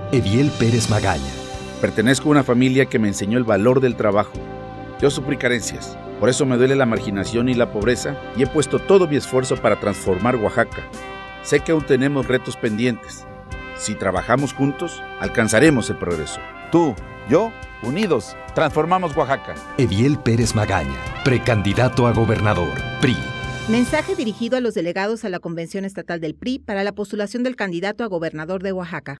Ediel Pérez Magaña. Pertenezco a una familia que me enseñó el valor del trabajo. Yo sufrí carencias, por eso me duele la marginación y la pobreza y he puesto todo mi esfuerzo para transformar Oaxaca. Sé que aún tenemos retos pendientes. Si trabajamos juntos, alcanzaremos el progreso. Tú, yo, unidos, transformamos Oaxaca. Ediel Pérez Magaña, precandidato a gobernador, PRI. Mensaje dirigido a los delegados a la Convención Estatal del PRI para la postulación del candidato a gobernador de Oaxaca.